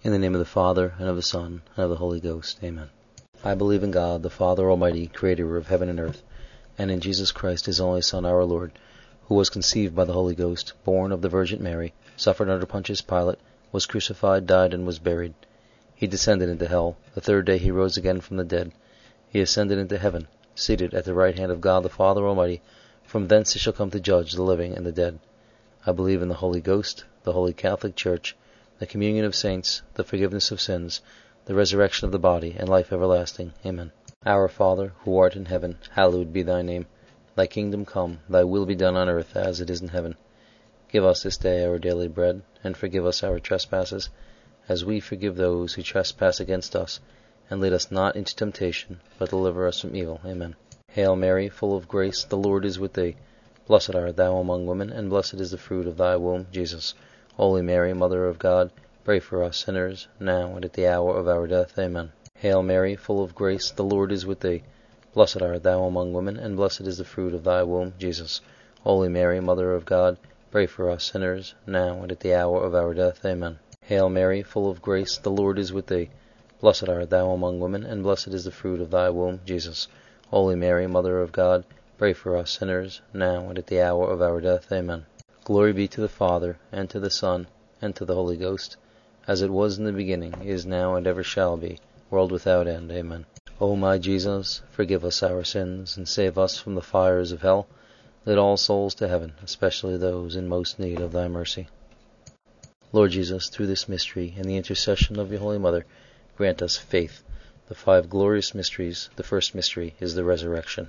In the name of the Father, and of the Son, and of the Holy Ghost. Amen. I believe in God, the Father Almighty, creator of heaven and earth, and in Jesus Christ, his only Son, our Lord, who was conceived by the Holy Ghost, born of the Virgin Mary, suffered under Pontius Pilate, was crucified, died, and was buried. He descended into hell. The third day he rose again from the dead. He ascended into heaven, seated at the right hand of God the Father Almighty. From thence he shall come to judge the living and the dead. I believe in the Holy Ghost, the Holy Catholic Church, the communion of saints, the forgiveness of sins, the resurrection of the body, and life everlasting. Amen. Our Father, who art in heaven, hallowed be thy name. Thy kingdom come, thy will be done on earth as it is in heaven. Give us this day our daily bread, and forgive us our trespasses, as we forgive those who trespass against us. And lead us not into temptation, but deliver us from evil. Amen. Hail Mary, full of grace, the Lord is with thee. Blessed art thou among women, and blessed is the fruit of thy womb, Jesus. Holy Mary, Mother of God, pray for us sinners, now and at the hour of our death. Amen. Hail Mary, full of grace, the Lord is with thee. Blessed art thou among women, and blessed is the fruit of thy womb, Jesus. Holy Mary, Mother of God, pray for us sinners, now and at the hour of our death. Amen. Hail Mary, full of grace, the Lord is with thee. Blessed art thou among women, and blessed is the fruit of thy womb, Jesus. Holy Mary, Mother of God, pray for us sinners, now and at the hour of our death. Amen. Glory be to the Father, and to the Son, and to the Holy Ghost, as it was in the beginning, is now, and ever shall be, world without end. Amen. O my Jesus, forgive us our sins, and save us from the fires of hell. Lead all souls to heaven, especially those in most need of thy mercy. Lord Jesus, through this mystery, and the intercession of your Holy Mother, grant us faith. The 5 glorious mysteries. The first mystery is the resurrection.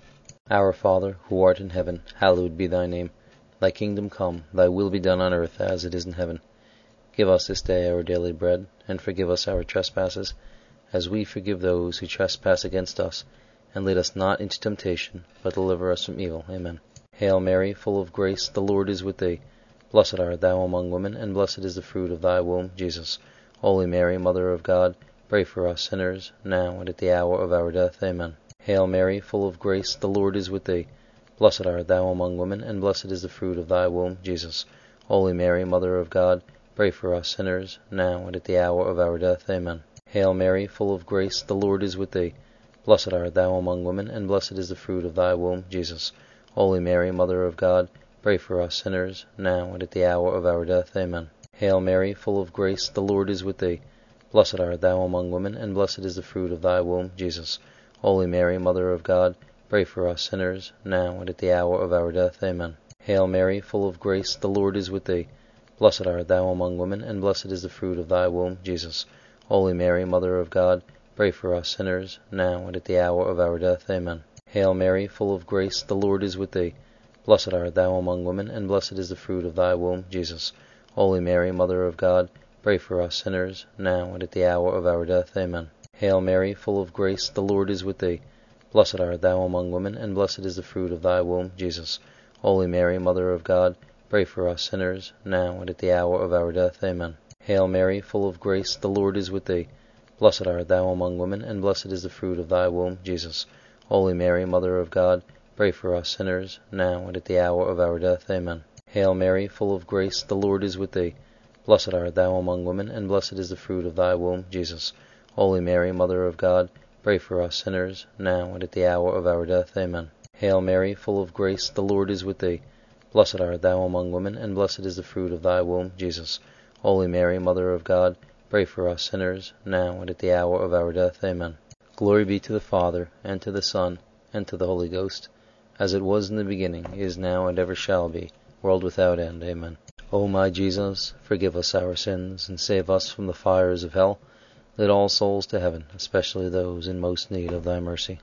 Our Father, who art in heaven, hallowed be thy name. Thy kingdom come, thy will be done on earth as it is in heaven. Give us this day our daily bread, and forgive us our trespasses, as we forgive those who trespass against us. And lead us not into temptation, but deliver us from evil. Amen. Hail Mary, full of grace, the Lord is with thee. Blessed art thou among women, and blessed is the fruit of thy womb, Jesus. Holy Mary, Mother of God, pray for us sinners, now and at the hour of our death. Amen. Hail Mary, full of grace, the Lord is with thee. Blessed art thou among women, and blessed is the fruit of thy womb, Jesus. Holy Mary, Mother of God, pray for us sinners, now and at the hour of our death. Amen. Hail Mary, full of grace, the Lord is with thee. Blessed art thou among women, and blessed is the fruit of thy womb, Jesus. Holy Mary, Mother of God, pray for us sinners, now and at the hour of our death. Amen. Hail Mary, full of grace, the Lord is with thee. Blessed art thou among women, and blessed is the fruit of thy womb, Jesus. Holy Mary, Mother of God, pray for us sinners, now and at the hour of our death. Amen. Hail Mary, full of grace, the Lord is with thee. Blessed art thou among women, and blessed is the fruit of thy womb, Jesus. Holy Mary, Mother of God, pray for us sinners, now and at the hour of our death. Amen. Hail Mary, full of grace, the Lord is with thee. Blessed art thou among women, and blessed is the fruit of thy womb, Jesus. Holy Mary, Mother of God, pray for us sinners, now and at the hour of our death. Amen. Hail Mary, full of grace, the Lord is with thee. Blessed art thou among women, and blessed is the fruit of thy womb, Jesus. Holy Mary, Mother of God, pray for us sinners, now and at the hour of our death. Amen. Hail Mary, full of grace, the Lord is with thee. Blessed art thou among women, and blessed is the fruit of thy womb, Jesus. Holy Mary, Mother of God, pray for us sinners, now and at the hour of our death. Amen. Hail Mary, full of grace, the Lord is with thee. Blessed art thou among women, and blessed is the fruit of thy womb, Jesus. Holy Mary, Mother of God, pray for us sinners, now and at the hour of our death. Amen. Hail Mary, full of grace, the Lord is with thee. Blessed art thou among women, and blessed is the fruit of thy womb, Jesus. Holy Mary, Mother of God, pray for us sinners, now and at the hour of our death. Amen. Glory be to the Father, and to the Son, and to the Holy Ghost, as it was in the beginning, is now, and ever shall be, world without end. Amen. O my Jesus, forgive us our sins, and save us from the fires of hell. Lead all souls to heaven, especially those in most need of thy mercy.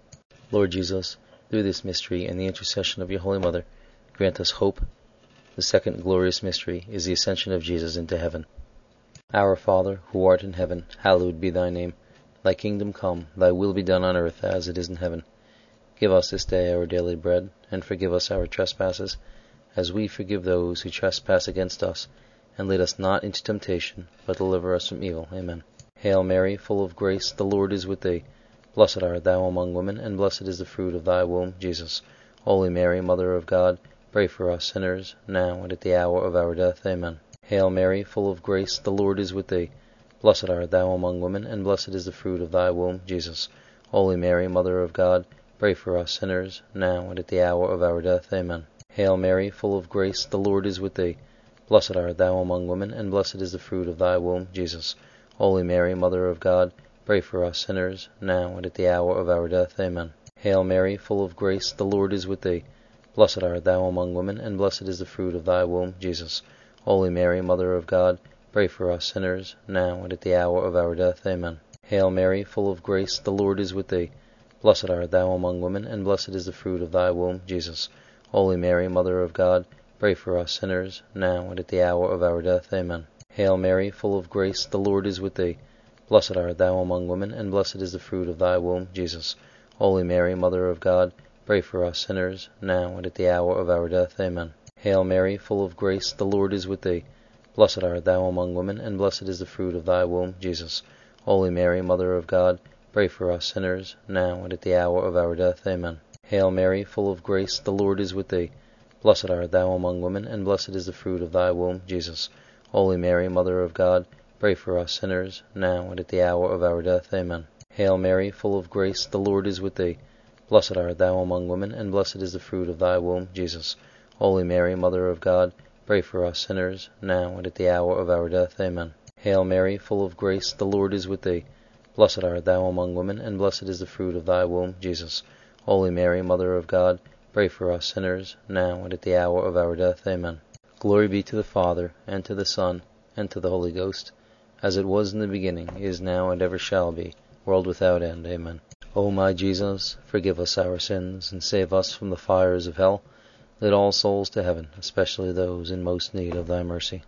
Lord Jesus, through this mystery and the intercession of your Holy Mother, grant us hope. The second glorious mystery is the ascension of Jesus into heaven. Our Father, who art in heaven, hallowed be thy name. Thy kingdom come, thy will be done on earth as it is in heaven. Give us this day our daily bread, and forgive us our trespasses, as we forgive those who trespass against us. And lead us not into temptation, but deliver us from evil. Amen. Hail Mary, full of grace, the Lord is with thee. Blessed art thou among women, and blessed is the fruit of thy womb, Jesus. Holy Mary, Mother of God, pray for us sinners, now and at the hour of our death. Amen. Hail Mary, full of grace, the Lord is with thee. Blessed art thou among women, and blessed is the fruit of thy womb, Jesus. Holy Mary, Mother of God, pray for us sinners, now and at the hour of our death. Amen. Hail Mary, full of grace, the Lord is with thee. Blessed art thou among women, and blessed is the fruit of thy womb, Jesus. Holy Mary, Mother of God, pray for us sinners, now and at the hour of our death. Amen. Hail Mary, full of grace, the Lord is with thee. Blessed art thou among women, and blessed is the fruit of thy womb, Jesus. Holy Mary, Mother of God, pray for us sinners, now and at the hour of our death. Amen. Hail Mary, full of grace, the Lord is with thee. Blessed art thou among women, and blessed is the fruit of thy womb, Jesus. Holy Mary, Mother of God, pray for us sinners, now and at the hour of our death. Amen. Hail Mary, full of grace, the Lord is with thee. Blessed art thou among women, and blessed is the fruit of thy womb, Jesus. Holy Mary, Mother of God, pray for us sinners, now and at the hour of our death. Amen. Hail Mary, full of grace, the Lord is with thee. Blessed art thou among women, and blessed is the fruit of thy womb, Jesus. Holy Mary, Mother of God, pray for us sinners, now and at the hour of our death. Amen. Hail Mary, full of grace, the Lord is with thee. Blessed art thou among women, and blessed is the fruit of thy womb, Jesus. Holy Mary, Mother of God, pray for us sinners, now and at the hour of our death. Amen. Hail Mary, full of grace, the Lord is with thee. Blessed art thou among women, and blessed is the fruit of thy womb, Jesus. Holy Mary, Mother of God, pray for us sinners, now and at the hour of our death. Amen. Hail Mary, full of grace, the Lord is with thee. Blessed art thou among women, and blessed is the fruit of thy womb, Jesus. Holy Mary, Mother of God, pray for us sinners, now and at the hour of our death. Amen. Glory be to the Father, and to the Son, and to the Holy Ghost, as it was in the beginning, is now, and ever shall be, world without end. Amen. O my Jesus, forgive us our sins, and save us from the fires of hell. Lead all souls to heaven, especially those in most need of thy mercy.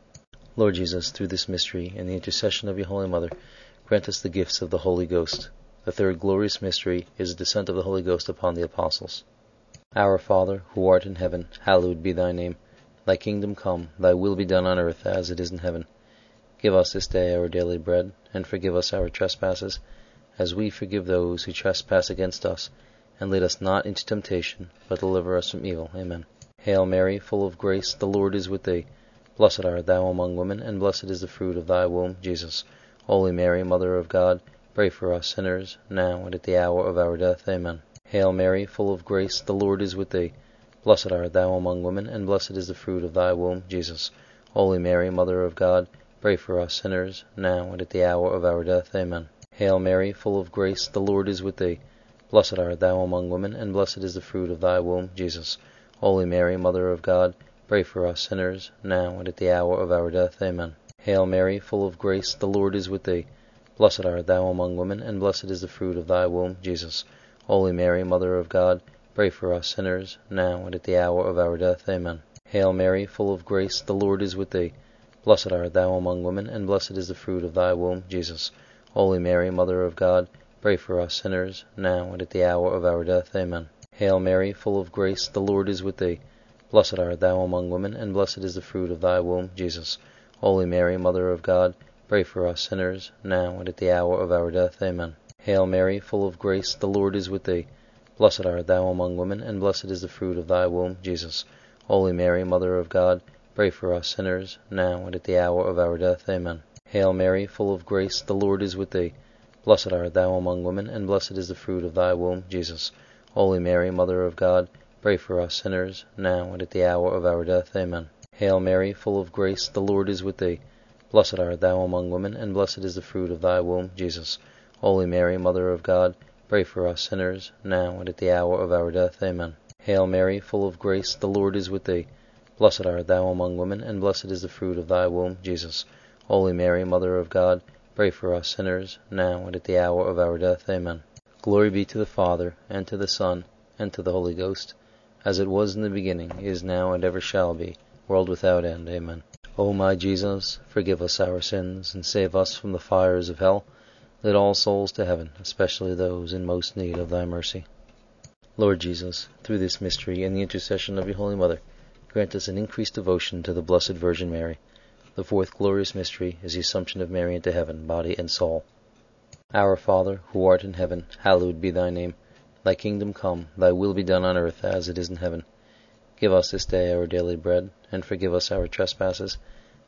Lord Jesus, through this mystery and the intercession of your Holy Mother, grant us the gifts of the Holy Ghost. The third glorious mystery is the descent of the Holy Ghost upon the apostles. Our Father, who art in heaven, hallowed be thy name. Thy kingdom come, thy will be done on earth as it is in heaven. Give us this day our daily bread, and forgive us our trespasses, as we forgive those who trespass against us. And lead us not into temptation, but deliver us from evil. Amen. Hail Mary, full of grace, the Lord is with thee. Blessed art thou among women, and blessed is the fruit of thy womb, Jesus. Holy Mary, Mother of God, pray for us sinners, now and at the hour of our death. Amen. Hail Mary, full of grace, the Lord is with thee. Blessed art thou among women, and blessed is the fruit of thy womb, Jesus. Holy Mary, Mother of God, pray for us sinners, now and at the hour of our death. Amen. Hail Mary, full of grace, the Lord is with thee. Blessed art thou among women, and blessed is the fruit of thy womb, Jesus. Holy Mary, Mother of God, pray for us sinners, now and at the hour of our death. Amen. Hail Mary, full of grace, the Lord is with thee. Blessed art thou among women, and blessed is the fruit of thy womb, Jesus. Holy Mary, Mother of God, pray for us sinners, now and at the hour of our death. Amen. Hail Mary, full of grace, the Lord is with thee. Blessed art thou among women, and blessed is the fruit of thy womb, Jesus. Holy Mary, Mother of God, pray for us sinners, now and at the hour of our death. Amen. Hail Mary, full of grace, the Lord is with thee. Blessed art thou among women, and blessed is the fruit of thy womb, Jesus. Holy Mary, Mother of God, pray for us sinners, now and at the hour of our death. Amen. Hail Mary, full of grace, the Lord is with thee. Blessed art thou among women, and blessed is the fruit of thy womb, Jesus. Holy Mary, Mother of God, pray for us sinners, now and at the hour of our death. Amen. Hail Mary, full of grace, the Lord is with thee. Blessed art thou among women, and blessed is the fruit of thy womb, Jesus. Holy Mary, Mother of God, pray for us sinners, now and at the hour of our death. Amen. Hail Mary, full of grace, the Lord is with thee. Blessed art thou among women, and blessed is the fruit of thy womb, Jesus. Holy Mary, Mother of God, pray for us sinners, now and at the hour of our death. Amen. Hail Mary, full of grace, the Lord is with thee. Blessed art thou among women, and blessed is the fruit of thy womb, Jesus. Holy Mary, Mother of God, pray for us sinners, now and at the hour of our death. Amen. Glory be to the Father, and to the Son, and to the Holy Ghost, as it was in the beginning, is now, and ever shall be, world without end. Amen. O my Jesus, forgive us our sins, and save us from the fires of hell. Lead all souls to heaven, especially those in most need of thy mercy. Lord Jesus, through this mystery and the intercession of your Holy Mother, grant us an increased devotion to the Blessed Virgin Mary. The fourth glorious mystery is the Assumption of Mary into heaven, body and soul. Our Father, who art in heaven, hallowed be thy name. Thy kingdom come, thy will be done on earth as it is in heaven. Give us this day our daily bread, and forgive us our trespasses,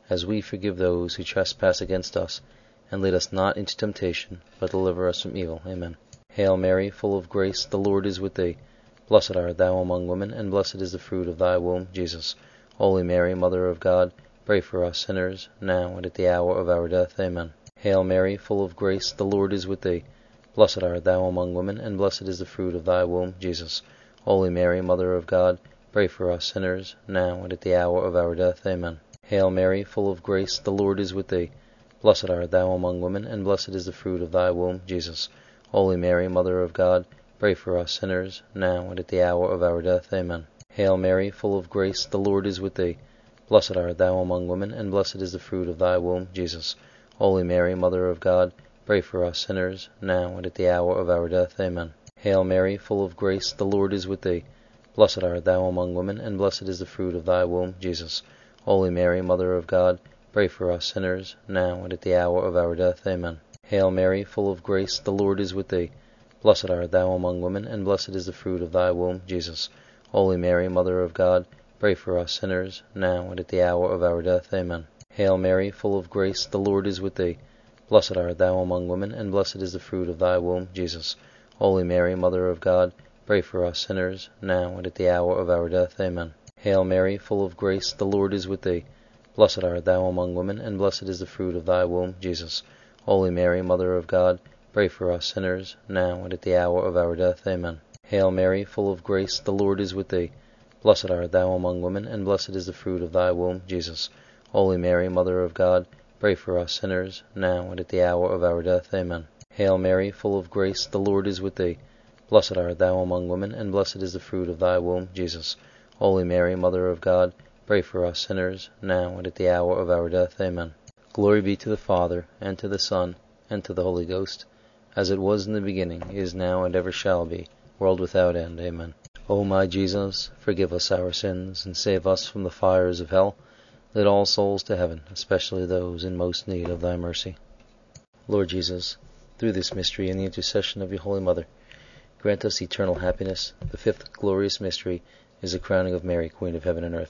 as we forgive those who trespass against us. And lead us not into temptation, but deliver us from evil. Amen. Hail Mary, full of grace, the Lord is with thee. Blessed art thou among women, and blessed is the fruit of thy womb, Jesus. Holy Mary, Mother of God, pray for us sinners, now and at the hour of our death. Amen. Hail Mary, full of grace, the Lord is with thee. Blessed art thou among women, and blessed is the fruit of thy womb, Jesus. Holy Mary, Mother of God, pray for us sinners, now and at the hour of our death. Amen. Hail Mary, full of grace, the Lord is with thee. Blessed art thou among women, and blessed is the fruit of thy womb, Jesus. Holy Mary, Mother of God, pray for us sinners, now and at the hour of our death. Amen. Hail Mary, full of grace, the Lord is with thee. Blessed art thou among women, and blessed is the fruit of thy womb, Jesus. Holy Mary, Mother of God, pray for us sinners, now and at the hour of our death. Amen. Hail Mary, full of grace, the Lord is with thee. Blessed art thou among women, and blessed is the fruit of thy womb, Jesus. Holy Mary, Mother of God, pray for us sinners, now and at the hour of our death. Amen. Hail Mary, full of grace, the Lord is with thee. Blessed art thou among women, and blessed is the fruit of thy womb, Jesus. Holy Mary, Mother of God, pray for us sinners, now and at the hour of our death. Amen. Hail Mary, full of grace, the Lord is with thee. Blessed art thou among women, and blessed is the fruit of thy womb, Jesus. Holy Mary, Mother of God, pray for us sinners, now and at the hour of our death. Amen. Hail Mary, full of grace, the Lord is with thee. Blessed art thou among women, and blessed is the fruit of thy womb, Jesus. Holy Mary, Mother of God, pray for us sinners, now and at the hour of our death. Amen. Hail Mary, full of grace, the Lord is with thee. Blessed art thou among women, and blessed is the fruit of thy womb, Jesus. Holy Mary, Mother of God, pray for us sinners, now and at the hour of our death. Amen. Hail Mary, full of grace, the Lord is with thee. Blessed art thou among women, and blessed is the fruit of thy womb, Jesus. Holy Mary, Mother of God, pray for us sinners, now and at the hour of our death. Amen. Glory be to the Father, and to the Son, and to the Holy Ghost, as it was in the beginning, is now, and ever shall be, world without end. Amen. O my Jesus, forgive us our sins, and save us from the fires of hell. Lead all souls to heaven, especially those in most need of thy mercy. Lord Jesus, through this mystery and the intercession of your Holy Mother, grant us eternal happiness. The fifth glorious mystery is the crowning of Mary, Queen of heaven and earth.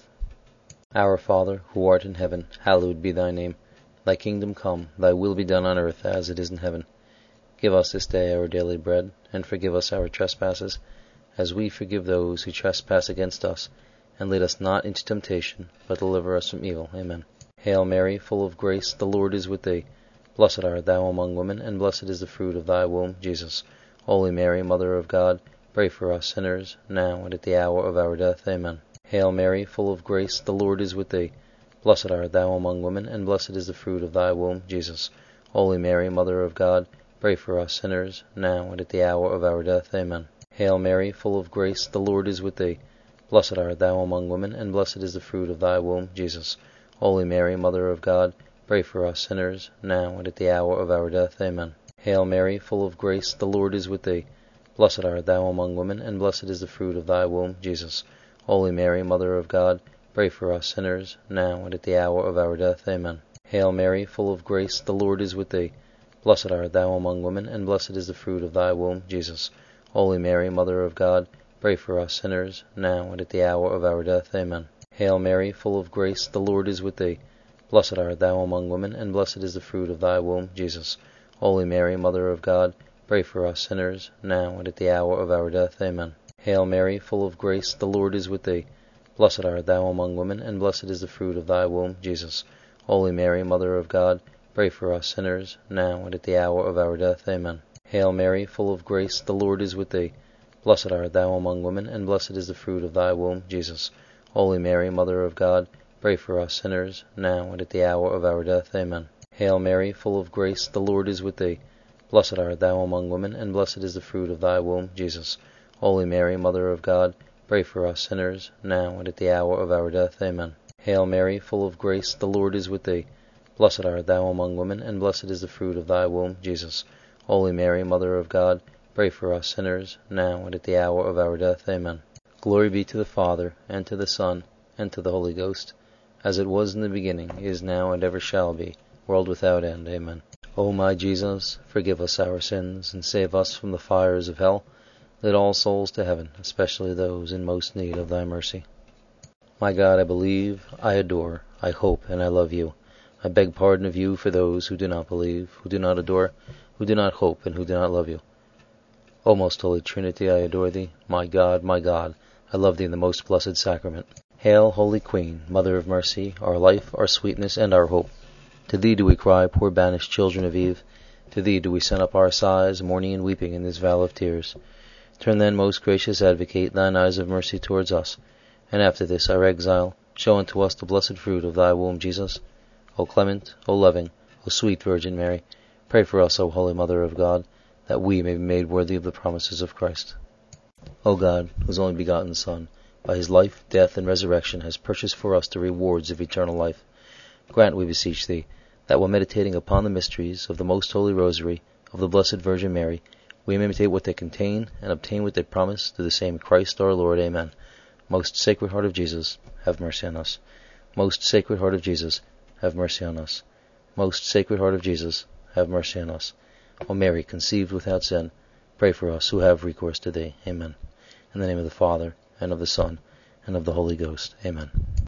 Our Father, who art in heaven, hallowed be thy name. Thy kingdom come, thy will be done on earth as it is in heaven. Give us this day our daily bread, and forgive us our trespasses, as we forgive those who trespass against us. And lead us not into temptation, but deliver us from evil. Amen. Hail Mary, full of grace, the Lord is with thee. Blessed art thou among women, and blessed is the fruit of thy womb, Jesus. Holy Mary, Mother of God, pray for us sinners, now and at the hour of our death. Amen. Hail Mary, full of grace, the Lord is with thee. Blessed art thou among women, and blessed is the fruit of thy womb, Jesus. Holy Mary, Mother of God, pray for us sinners, now and at the hour of our death. Amen. Hail Mary, full of grace, the Lord is with thee. Blessed art thou among women, and blessed is the fruit of thy womb, Jesus. Holy Mary, Mother of God, pray for us sinners, now and at the hour of our death. Amen. Hail Mary, full of grace, the Lord is with thee. Blessed art thou among women, and blessed is the fruit of thy womb, Jesus. Holy Mary, Mother of God, pray for us sinners, now and at the hour of our death. Amen. Hail Mary, full of grace, the Lord is with thee. Blessed art thou among women, and blessed is the fruit of thy womb, Jesus. Holy Mary, Mother of God, pray for us sinners, now and at the hour of our death. Amen. Hail Mary, full of grace, the Lord is with thee. Blessed art thou among women, and blessed is the fruit of thy womb, Jesus. Holy Mary, Mother of God, pray for us sinners, now and at the hour of our death. Amen. Hail Mary, full of grace, the Lord is with thee. Blessed art thou among women, and blessed is the fruit of thy womb, Jesus. Holy Mary, Mother of God, pray for us sinners, now and at the hour of our death. Amen. Hail Mary, full of grace, the Lord is with thee. Blessed art thou among women, and blessed is the fruit of thy womb, Jesus. Holy Mary, Mother of God, pray for us sinners, now and at the hour of our death. Amen. Hail Mary, full of grace, the Lord is with thee. Blessed art thou among women, and blessed is the fruit of thy womb, Jesus. Holy Mary, Mother of God, pray for us sinners, now and at the hour of our death. Amen. Hail Mary, full of grace, the Lord is with thee. Blessed art thou among women, and blessed is the fruit of thy womb, Jesus. Holy Mary, Mother of God, pray for us sinners, now and at the hour of our death. Amen. Glory be to the Father, and to the Son, and to the Holy Ghost, as it was in the beginning, is now, and ever shall be, world without end. Amen. O my Jesus, forgive us our sins, and save us from the fires of hell. Lead all souls to heaven, especially those in most need of thy mercy. My God, I believe, I adore, I hope, and I love you. I beg pardon of you for those who do not believe, who do not adore, who do not hope, and who do not love you. O most holy Trinity, I adore thee. My God, I love thee in the most blessed sacrament. Hail, Holy Queen, Mother of Mercy, our life, our sweetness, and our hope. To thee do we cry, poor banished children of Eve. To thee do we send up our sighs, mourning and weeping in this vale of tears. Turn then, most gracious Advocate, thine eyes of mercy towards us, and after this our exile, show unto us the blessed fruit of thy womb, Jesus. O clement, O loving, O sweet Virgin Mary, pray for us, O Holy Mother of God, that we may be made worthy of the promises of Christ. O God, whose only begotten Son, by his life, death, and resurrection has purchased for us the rewards of eternal life, grant, we beseech thee, that while meditating upon the mysteries of the most holy Rosary of the Blessed Virgin Mary, we may imitate what they contain and obtain what they promise, through the same Christ our Lord. Amen. Most Sacred Heart of Jesus, have mercy on us. Most Sacred Heart of Jesus, have mercy on us. Most Sacred Heart of Jesus, have mercy on us. O Mary, conceived without sin, pray for us who have recourse to thee. Amen. In the name of the Father, and of the Son, and of the Holy Ghost. Amen.